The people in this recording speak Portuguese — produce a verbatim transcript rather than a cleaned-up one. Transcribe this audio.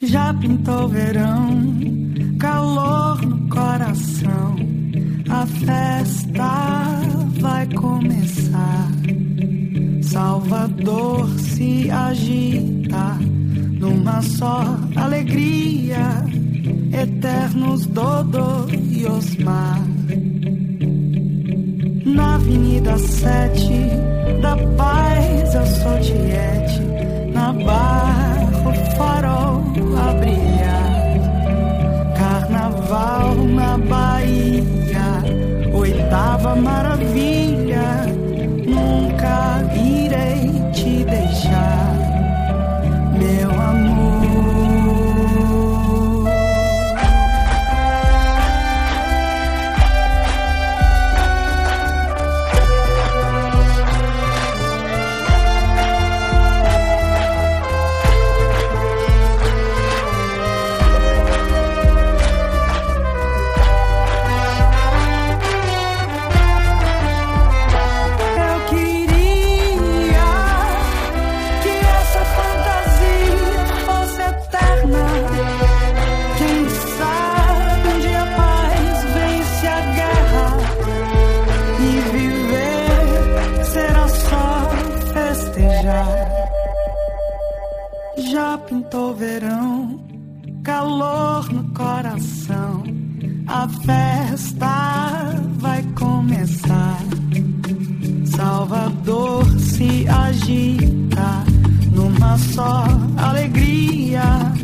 Já pintou verão, calor no coração. A festa vai começar. Salvador se agita numa só alegria. Eternos Dodô e Osmar. Na Avenida Sete da Paz eu sou Tiete. Na Barra o farol a brilhar. Carnaval na Bahia, oitava maravilha. Nunca irei te deixar, meu amor. Já pintou verão, calor no coração. A festa vai começar. Salvador se agita numa só alegria.